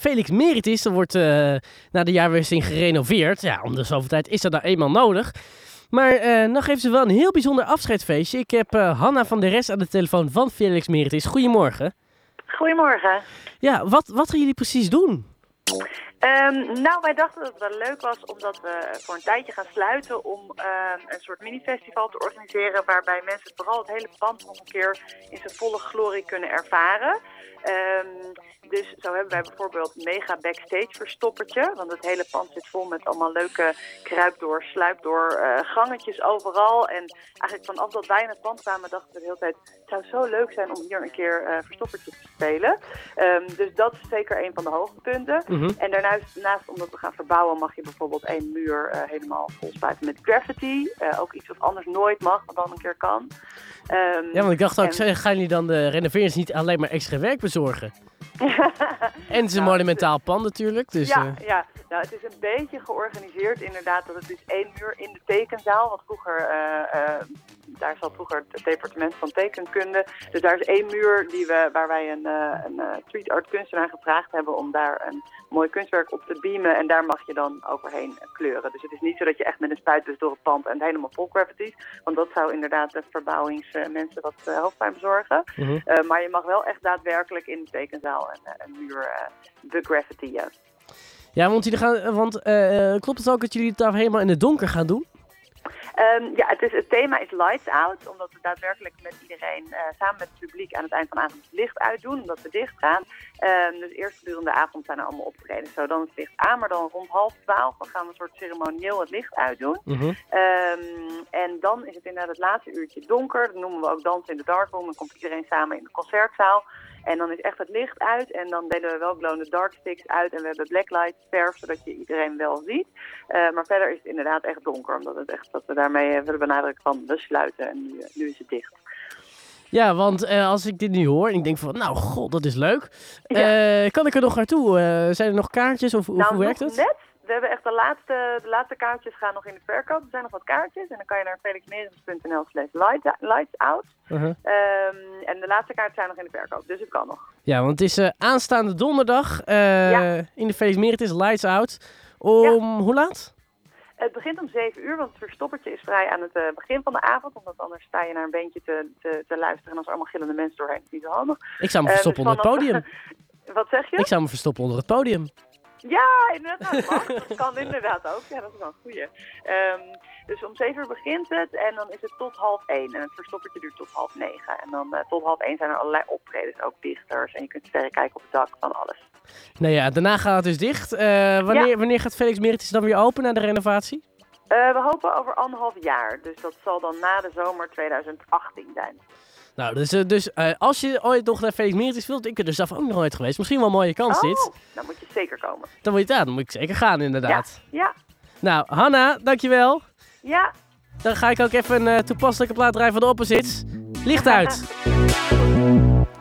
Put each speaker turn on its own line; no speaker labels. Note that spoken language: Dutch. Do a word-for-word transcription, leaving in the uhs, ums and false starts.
Felix Meritis, er wordt uh, na de jaarwisseling gerenoveerd. Ja, om de zoveel tijd is dat nou eenmaal nodig. Maar uh, nog geven ze wel een heel bijzonder afscheidsfeestje. Ik heb uh, Hanna van der Rest aan de telefoon van Felix Meritis. Goedemorgen.
Goedemorgen.
Ja, wat, wat gaan jullie precies doen?
Um, nou, wij dachten dat het wel leuk was omdat we voor een tijdje gaan sluiten om uh, een soort mini-festival te organiseren waarbij mensen vooral het hele pand nog een keer in zijn volle glorie kunnen ervaren. Um, dus zo hebben wij bijvoorbeeld een mega backstage verstoppertje, want het hele pand zit vol met allemaal leuke kruipdoor, sluipdoor uh, gangetjes overal. En eigenlijk vanaf dat wij in het pand kwamen dachten we de hele tijd, het zou zo leuk zijn om hier een keer uh, verstoppertje te spelen. Um, dus dat is zeker een van de hoogtepunten. Mm-hmm. En daarnaast, naast omdat we gaan verbouwen mag je bijvoorbeeld één muur uh, helemaal vol spuiten met graffiti. Uh, ook iets wat anders nooit mag, wat dan een keer kan. Um,
ja, want ik dacht ook, en... gaan jullie dan de renoveerders niet alleen maar extra werk bezorgen? En het is een nou, monumentaal pand natuurlijk. Dus,
ja,
uh...
ja. Nou, het is een beetje georganiseerd inderdaad dat het is één muur in de tekenzaal. Want vroeger, uh, uh, daar zat vroeger het departement van tekenkunde. Dus daar is één muur die we, waar wij een, uh, een uh, street art kunstenaar gevraagd hebben om daar een mooi kunstwerk op te beamen. En daar mag je dan overheen kleuren. Dus het is niet zo dat je echt met een spuitbus door het pand en het helemaal vol graffiti. Want dat zou inderdaad de verbouwingsmensen wat uh, hoofdpijn bezorgen. Mm-hmm. Uh, maar je mag wel echt daadwerkelijk in de tekenzaal een, een muur uh, begraffitieën.
Ja, want, jullie gaan, want uh, klopt het ook dat jullie het daar helemaal in het donker gaan doen?
Um, ja, het, is, het thema is Lights Out, omdat we daadwerkelijk met iedereen, uh, samen met het publiek aan het eind van de avond het licht uitdoen, omdat we dicht gaan. Um, dus eerst gedurende de avond zijn er allemaal optredens. Zo, dan is het licht aan, maar dan rond half twaalf dan gaan we een soort ceremonieel het licht uitdoen. Mm-hmm. Um, en dan is het inderdaad het laatste uurtje donker, dat noemen we ook dansen in de darkroom. Dan komt iedereen samen in de concertzaal. En dan is echt het licht uit en dan delen we wel glow-in-the-dark sticks uit en we hebben blacklight verf, zodat je iedereen wel ziet. Uh, maar verder is het inderdaad echt donker, omdat het echt, dat we daarmee willen benadrukken van we sluiten en nu, nu is het dicht.
Ja, want uh, als ik dit nu hoor en ik denk van, nou god, dat is leuk. Ja. Uh, kan ik er nog naartoe? Uh, zijn er nog kaartjes of,
nou,
of hoe werkt het?
Net. We hebben echt de laatste, de laatste kaartjes gaan nog in de verkoop. Er zijn nog wat kaartjes en dan kan je naar felixmeritis.nl slash lightsout. Uh-huh. Um, en de laatste kaarten zijn nog in de verkoop, dus het kan nog.
Ja, want het is uh, aanstaande donderdag uh, ja. in de Felix Meritis Lights Out. Om ja. hoe laat?
Het begint om zeven uur, want het verstoppertje is vrij aan het uh, begin van de avond. Omdat anders sta je naar een beentje te, te, te luisteren en als er allemaal gillende mensen doorheen, is niet zo handig.
Ik zou me verstoppen uh, dus onder het podium.
Wat zeg je?
Ik zou me verstoppen onder het podium.
Ja, inderdaad. Dat kan inderdaad ook. Ja, dat is wel een goeie. Um, dus om zeven uur begint het en dan is het tot half één. En het verstoppertje duurt tot half negen. En dan uh, tot half één zijn er allerlei optredens, ook dichters. En je kunt sterren kijken op het dak, van alles.
Nou ja, daarna gaat het dus dicht. Uh, wanneer, ja. wanneer gaat Felix Meritis dan weer open na de renovatie?
Uh, we hopen over anderhalf jaar. Dus dat zal dan na de zomer tweeduizend achttien zijn.
Nou, dus, dus uh, als je ooit nog naar Felix Meritis wilt, ik ben er zelf ook nog nooit geweest. Misschien wel een mooie kans
oh,
dit.
Dan moet je zeker komen.
Dan moet je daar, dan moet ik zeker gaan inderdaad.
Ja, ja.
Nou, Hanna, dankjewel.
Ja.
Dan ga ik ook even een uh, toepasselijke plaat draaien van de Opposites. Licht uit.